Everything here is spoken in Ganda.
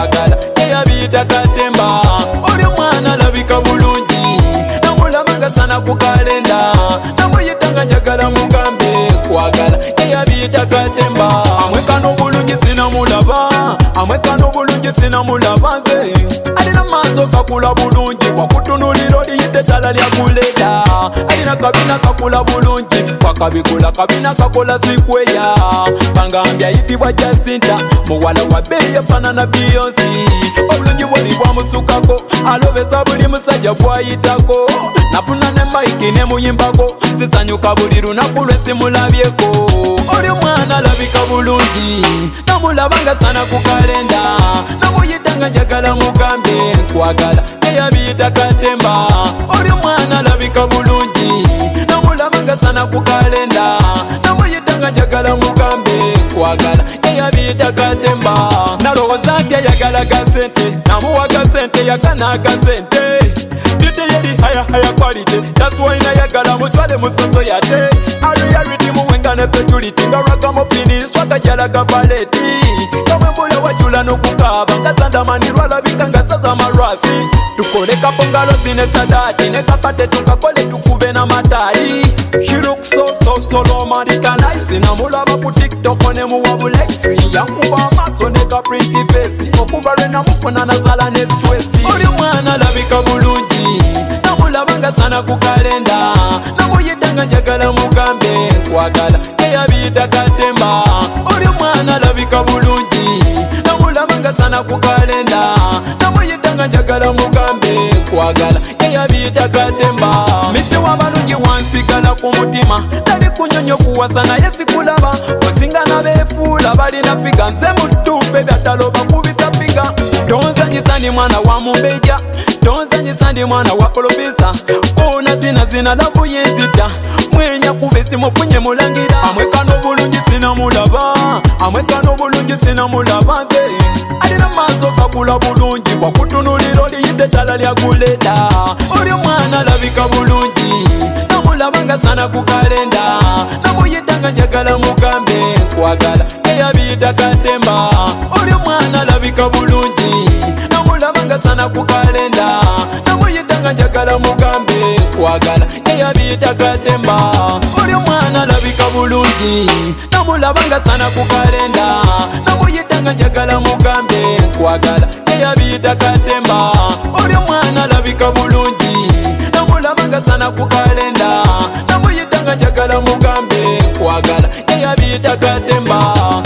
nkwagala eyabiyita katemba oli mwana alabika bulungi namulabanga sana ku kalenda namuyitanga njagala mugambe nkwagala eyabiyita katemba amweka n'obulungi sinamulaba amweka n'obulungi sinamulaba nze alina maaso kakula bulungi wakutunulira oliyite ettala lya kuleda alina kabina kakula bulungi wakabikula kabina kakola sikweya bangambye ayitibwa Jacinta muwala wa bbeeyi yafaanana Beyonce obulungi bwoli bwamusukako alobeza buli musajja bwayitako nafuna ne maiki ne muyimbako sisanyuka buli lunaku lwesimulabyeko oli mwana alabika bulungi namulabanga sana ku kalenda namuyitanga njagala mugambe nkwagala eyabiyita katemba oli mwana alabika bulungi namulabanga sana ku kalenda namuyitanga njagala mugambe nkwagala eyabiyita katemba nalowooza nti ayagala gasente namuwa gasente yakana gasente bidde yeri haya quality that's why nayagala mutwale musonso yate aluyariti muwenga ne peculity nga ragamuffini swagajalaga paleti kamwembula wajula n'okukaba nga zandamani lwalabika nga saza amalwasi tukole kapongalo zine sadati ne kapate tukakole tukube n'amataali she looks so romantic and nice namulaba ku TikTok ne muwa bulexi yankuba amaaso ne ka pretty face okuva lwe namufuna nazala ne stress oli mwana alabika bulungi namulabanga sana ku kalenda namuyitanga njagala mugambe nkwagala eyabiyita katemba oli mwana alabika bulungi namulabanga sana ku kalenda namuyitanga njagala mugambe nkwagala eyabiyita katemba misi w'abalungi wansigala ku mutima nali kunyonyo kuwasa naye sikulaba osinga n'abeefuula balina figa nze mutuufu ebyatalo bakubisa figa tonzanyisa ndi mwana wa mumbeja tonzanyisa ndi mwana wa polofisa ona zina labu yenzita mwenya kubesi mufunye mulangira amweka n'obulungi sinamulaba amweka n'obulungi sinamulaba nze alina maaso kakula bulungi wakutunulira oliyidde ettala lya kuleda oli mwana alabika bulungi namulabanga sana ku kalenda namuyitanga njagala mugambe nkwagala eyabiyita katemba oli mwana alabika bulungi namulabanga sana ku kalenda namuyitanga njagala mugambe nkwagala eyabiyita katemba oli mwana alabika bulungi namulabanga sana ku kalenda namuyitanga njagala mugambe nkwagala eyabiyita katemba oli mwana alabika bulungi namulabanga sana ku kalenda namuyitanga njagala mugambe nkwagala eyabiyita katemba